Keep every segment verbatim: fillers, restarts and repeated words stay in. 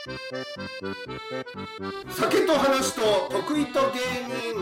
酒と話と得意と芸人。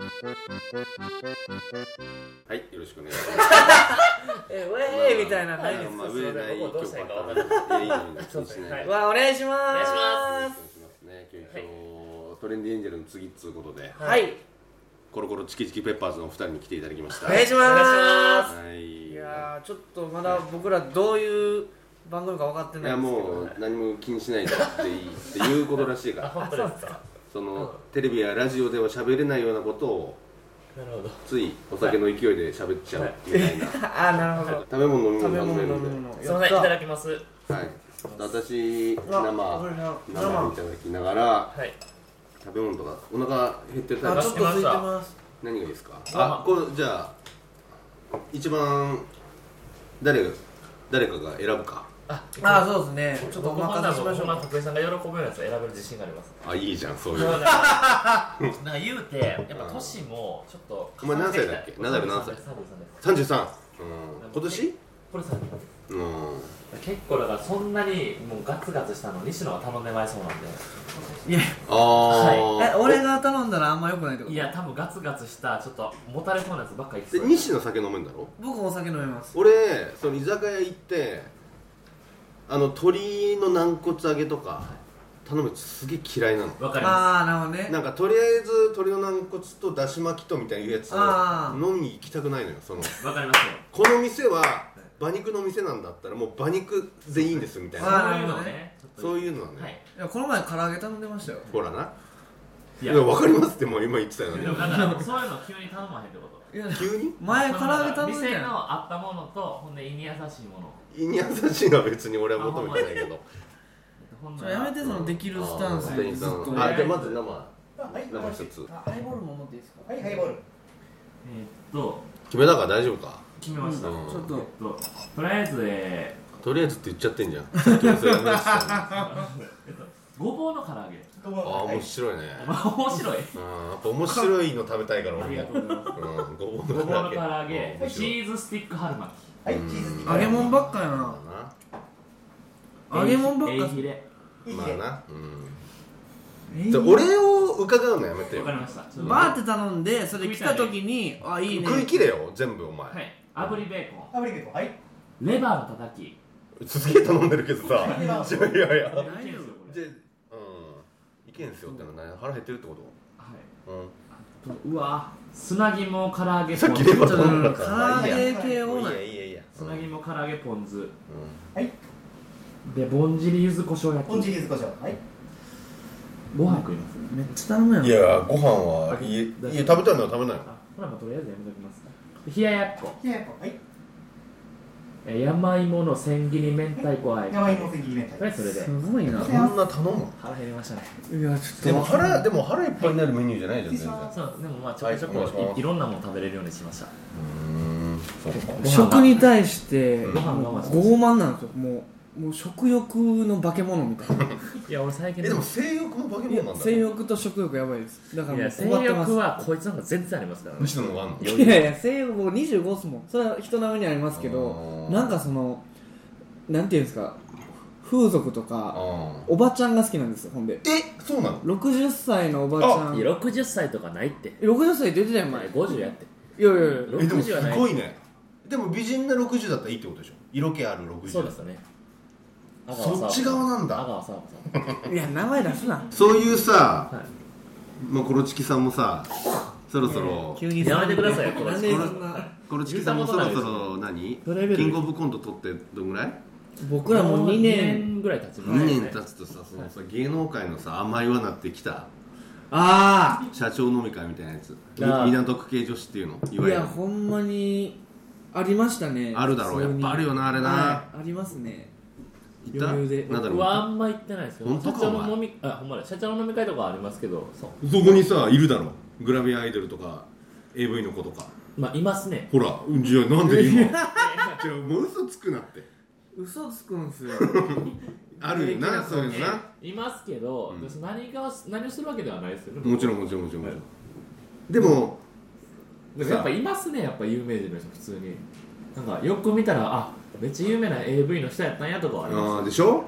はい、よろしくお願いしますえ、ウェーイみたいなないですか？ まあ、上ないここどうしたらいいか分からない。 いやいいのに気にしないで。 わあ、お願いしまお願いしす。 お願いしますね。今日、はい、トレンディエンジェルの次っつうことで、 はい、 コロコロチキチキペッパーズのお二人に来ていただきました。 お願いします。 はい。 いやー、ちょっとまだ僕らどういう番組か分かってないんですけど、 いやもう何も気にしないでいいっていうことらしいから。 本当ですか？ そのテレビやラジオでは喋れないようなことをなるほど。 ついお酒の勢いで喋っちゃうみたいな。 あー、なるほど。 食べ物飲み食べ物物飲頼めるんで。 み物。 すみません、いただきます。 はい。私生あ生いただきながらはい。 食べ物とかお腹減ってるタイあ、 プ。 ちょっと空いてます。 何がいいですか？ ああ、これじゃあ一番誰が誰かが選ぶか。 ああ、そうですね。ちょっとお任せしましょう僕も徳井さんが喜ぶようなやつを選べる自信があります。 あ、いいじゃんそういうの。 なんか言うてやっぱ年もちょっとお前何歳だっけ？ナダル何歳？ さんじゅうさんです。 さんじゅうさん。うん。今年？ これさんじゅうさんです。 うん。 結構だからそんなにもうガツガツしたの西野が頼んでまいそうなんで。 いや、 ああ、 はい、え、俺が頼んだらあんま良くないってこと？ いや多分ガツガツしたちょっともたれそうなやつばっかりで西野酒飲めんだろ？ 僕お酒飲めます。 俺その居酒屋行ってあの鶏の軟骨揚げとか頼むとすげえ嫌いなの。 わかりまあー、なるほどね。 なんかとりあえず鶏の軟骨とだし巻きとみたいなやつをあー飲みに行きたくないのよ。そのす。わかりますよ。 この店は馬肉の店なんだったらもう馬肉でいいんですみたいそうな。 いうのね。 そういうのはね、 はい。 いや、この前唐揚げ頼んでましたよ。 ほらな。 いいや分かりますってもう今言ってたよね。 でもなんかそういうの急に頼まへんってこと。 いや、 急に前唐揚げ頼んでた店やん。 のあったものとほんで胃に優しいもの。 胃に優しいのは別に俺は求めてないけど。 ほんちょやめてそのできるスタンスでずっと。 あ、じゃあまず生はい、 生一つあ、ハイボールも持っていいですか？ はい、ハイボール。 えーっと決めたから大丈夫か？ 決めました。 うんちょっとえっととりあえずえとりあえずって言っちゃってんじゃん。さっきもそれ話したのにあーごぼうの唐揚げ。 あ面白いね。 まあ面白い。 うんやっぱ面白いの食べたいからあり俺も。 がとうございます。 うんごぼうごぼうのの唐揚げうん、 チーズスティック春巻はい、チーズスティック。 揚げ物ばっかやな。 まき。 揚げ物ばっかエイヒレ。 あな。まあな。うんえーじゃあ俺を伺うのやめてよわか。りました。ちょっとバーって頼んで、それ来た時に、あ、いいね。 食い切れよ全部お前。 はい。炙りベーコン。 炙りベーコン。はい。 レバーのたたき。 すげえ頼んでるけどさ。 レバーいやいやいや。 いけんすよこれ。 じゃうんいけんすよってのは何腹減ってるってこはい。 と？うん。 うわ砂肝唐揚げさっきポン酢レバー頼んだちょっと唐から。 揚げ系をない。 もういいやいいやいいや。 砂肝唐揚げポン酢はい。 でぼんじり柚子胡椒焼ポンチき。 リーズ胡椒。はい。 ご飯食います。 めっちゃ頼むやん。 いやご飯は家家食べたいのは食べないの。 あ、これはもうとりあえずやめときます。冷ややっこ。 冷ややっこ。はい。 え山芋の千切り明太子あえ。 生芋千切り明太。 はい、それで。 すごいな。 こんな頼む？ 腹減りましたね。 いや、ちょっと。 でも腹でも腹いっぱいになるメニューじゃないじゃん全然。 そう、でもまあちょこちょこはいお願いしますいいろんなもの食べれるようにしました。 うーんそうか。 ご飯が食に対してご飯我慢します傲慢なんですよ。もうもう食欲の化け物みたいな。 いや、俺最近えでも性欲も化けいや物なんだ。 性欲と食欲やばいです。だからもういや、性困ってます。 欲はこいつの方が全然ありますからね。 西野の方があんの？ いやいや、性欲もうにじゅうごっすもん。それは人並みにありますけあど、 ーなんかそのなんていうんですか、風俗とかあおばちゃんが好きなんですよ。ほんでーえそうなの？ ろくじゅっさいのおばちゃん。 いや、ろくじゅっさいとかないって。 ろくじゅっさいって言ってたよお前前。 ごじゅうやって。 いやいやいや。 えでもろくじゅうはない。 すごいね。でも美人なろくじゅうだったらいいってことでしょ？色気あるろくじゅう。 そうですよね。 そっち側なんだ。 阿川さんさん。 いや名前出すな。 そういうさ、 はいまあコロチキさんもさ、そろそろ急にやめてくださいよこれなんでそんな。 コロチキさんもそろそろ何？ プライベートキングオブコント取ってどんぐらい？ 僕らもうにねん。 にねんぐらい経ちまにすね。 ねん経つとさ、そのさ芸能界のさ甘い輪なってきたあ社長飲み会みたいなやつ。みあー港区系女子っていうのいあ。 わゆるいやほんまにありましたね。 あるだろう。 普通にやっぱあるよなあれな。 はいありますね。 いた？ 余裕でなんだろ僕はあんま行ってないですけど、 本当か社長の飲みあほんまだ社長の飲み会とかはありますけど、そうう。そこにさいるだろ。グラビアアイドルとか エーブイ の子とか。 まあいますね。 ほら、じゃあなんで今？じゃあもう嘘つくなって。 嘘つくんすよ。 あるよなそういうのな。 いますけど、 うん別に何が何をするわけではないですよね。 もちろんもちろんもちろんもちろん。でもでもやっぱいますね、やっぱ有名人の人普通に。なんかよく見たらあめっちゃ有名な エーブイ の人やったんやとかはあります。 あーでしょは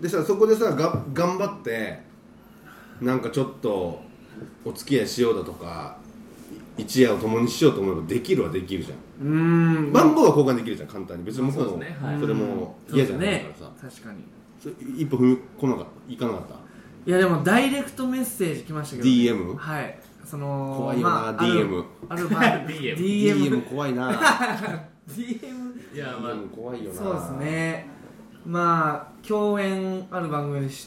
でさそこでさが頑張ってなんかちょっとお付き合いしようだとか一夜を共にしようと思えばできるはできるじゃん。 うーん番号は交換できるじゃん簡単に。別に向こうもそうですねはいそれも嫌じゃないからさ、 そうですね、確かに。 それ一歩踏み来なかったいかなかった。 いやでもダイレクトメッセージ来ましたけど、ね、 ディーエム？ はいその怖いよな、 まあ、 ディーエムあるある、まあ、 ディーエムディーエムディーエム 怖いなディーエムいやまあディーエム 怖いよな。 そうですね。まあ共演ある番組でして、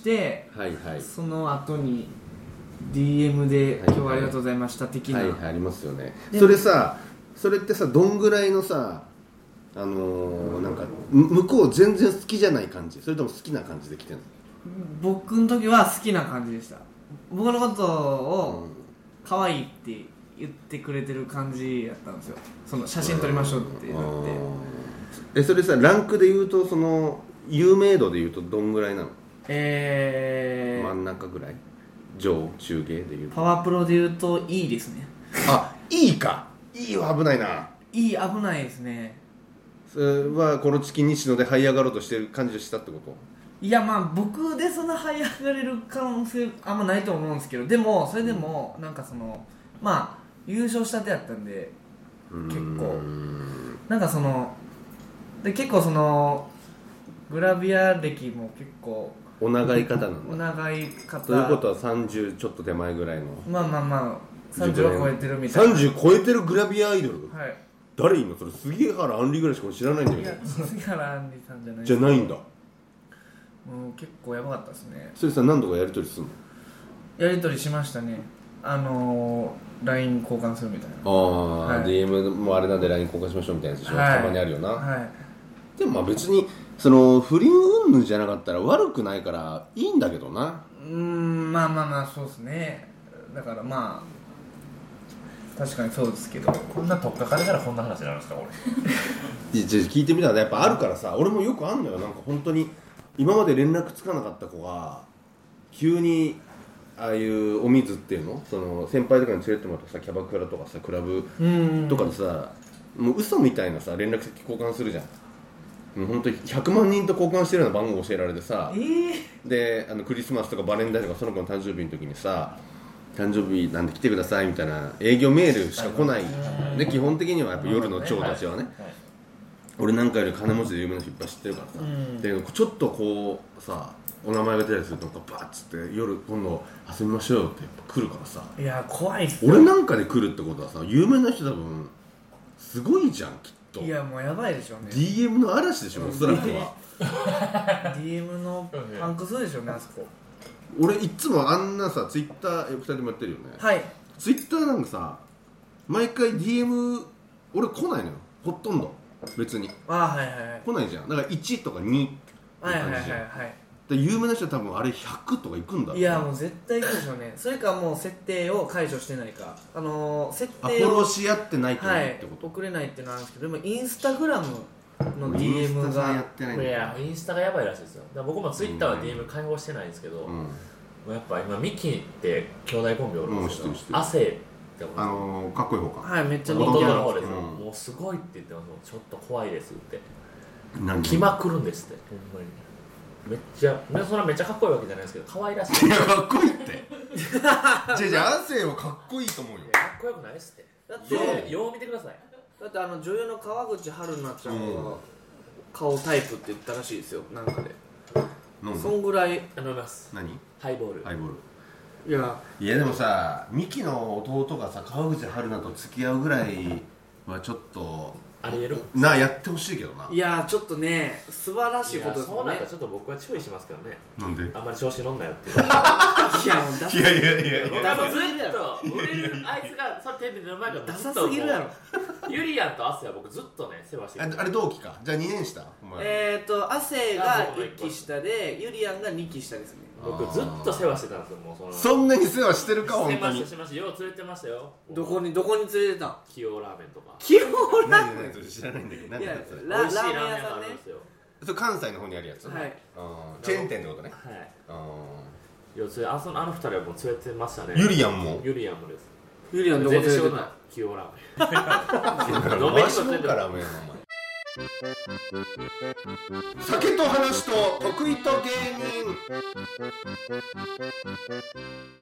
はいはいその後に ディーエム で、 はい今日はありがとうございました的な、 はいはいありますよね。 でそれさそれってさどんぐらいのさあのー、なんか向こう全然好きじゃない感じ、それとも好きな感じで来てんの？ 僕の時は好きな感じでした。僕のことをうん可愛いって言ってくれてる感じやったんですよ。その写真撮りましょうってなって、 えそれさランクで言うとその有名度で言うとどんぐらいなの？ えー真ん中ぐらい？上中芸で言うとパワープロで言うといいですね。 あいいかいいは危ないな。 いい危ないですね。 それはコロチキ西野で這い上がろうとしてる感じをしたってこと？ いやまあ僕でそんな這い上がれる可能性あんまないと思うんですけど、でもそれでもなんかそのまあ優勝したてやったんで結構なんかそので結構そのグラビア歴も結構お長い方なんおだ。 長い方ということはさんじゅうちょっと手前ぐらいのまあまあまあさんじゅうは超えてるみたいな。 さんじゅう超えてるグラビアアイドル、 はい誰いんのそれ？杉原杏里ぐらいしか知らないんだいやけど。 杉原杏里さんじゃないじゃないんだ。 もう結構やばかったですね。 それさ何度かやり取りするの？ やり取りしましたね。あのー、ライン 交換するみたいな。 ああ、 はい、 ディーエム もあれなんで ライン 交換しましょうみたいなやつでしょ、 はい、 たまにあるよな、 はい、 でもまあ別にその不倫云々じゃなかったら悪くないからいいんだけどな。 うーんまあまあまあそうですね。だからまあ確かにそうですけど、 こんな取っかかりからこんな話になるんですかこれ。 いや聞いてみたらやっぱあるからさ、俺もよくあんのよ。なんか本当に今まで連絡つかなかった子が急にああいうお水っていうの、その先輩とかに連れてってもらってさ、キャバクラとかさクラブとかでさ、もう嘘みたいなさ連絡先交換するじゃん。もう本当にひゃくまんにんと交換してるような番号教えられてさ、 えー、 であのクリスマスとかバレンタインとかその子の誕生日の時にさ、誕生日なんで来てくださいみたいな営業メールしか来ないで、基本的にはやっぱ夜の長たちはね、俺なんかより金持ちで有名な人いっぱい知ってるからさ、でちょっとこうさお名前が出たりするとバッつって夜今度遊びましょうよってやっぱ来るからさ、 いや怖いっすよ。 俺なんかで来るってことはさ有名な人多分すごいじゃんきっと。 いやもうやばいでしょうね。 ディーエム の嵐でしょおそらくは。 ディーエム のパンクするでしょうねあそこ。 俺いっつもあんなさツイッターふたりでもやってるよね。 はいツイッターなんかさ毎回 ディーエム 俺来ないのよほとんど。別にあはいはいはい来ないじゃん。だからいちとかにってはいはいはい感じじゃん。 はいで有名な人は多分あれひゃくとかいくんだろう。 いやもう絶対行くでしょうね。それかもう設定を解除してないか、あのー、設あフ定をォローし合ってないとはいってこと、 送れないっていうのはあるんですけど、でもインスタグラムの ディーエムインスタさやがってないんだいやインスタがやばいらしいですよ。だから僕もツイッターは ディーエム 開放してないんですけど、 うん、 もうやっぱ今ミキって兄弟コンビおるんですけど、 うん知ってる知ってる亜生って思うんですよ。 あのー、かっこいい方か。 はいめっちゃ弟弟人気あるの方ですよ、 うんもうすごいって言ってます。もうちょっと怖いですって何来まくるんですってほんまに。めっちゃそんなめっちゃかっこいいわけじゃないですけど可愛らしい。 いやかっこいいってじゃあじゃあ亜生はかっこいいと思うよ。 かっこよくないっすって。 だってようよう見てください。 だってあの女優の川口春奈ちゃんうんは顔タイプって言ったらしいですよなんかで。 飲むそんぐらい飲みます何ハイボール、 ハイボール。 いやいやでもさミキの弟がさ川口春奈と付き合うぐらいはちょっとありえる。 なやってほしいけどな。 いやちょっとね素晴らしいいやことですもねそうんなんか。ちょっと僕は注意しますけどね。 なんで？いあんまり調子乗んなよっていう。 いやもうダサやいやいやいや僕はもうずっと売れるあいつがそのテレビの前からダサずっとすぎるやろ。 ユリアンとアスは僕ずっとね世話してる。 ああれ同期か。じゃあにねん下お前。 えーと亜生がいっき下でユリアンがにき下ですね。 僕ずっと世話してたんですよ。もうそのそんなに世話してるかして本当にましたしましたよう連れてましたよ。 どこにどこに連れてたん？ 清ラーメンとか清ラ何ーメン。 何それ知らないんだけど何いやだそれ。 ラ美味しいララーメンーメン屋さんね屋があるんですよ。 それ関西の方にあるやつ。 はいあーチェーン店ってことね。 はいあいやそれあそのあの二人はもう連れてましたね。 ーユリアンも。 ユリアンもです。 ユリアンどこ連れてたん？ 清ラーメン。飲める回しもんの連れてた。 からお前お前。 酒と話と得意と芸人。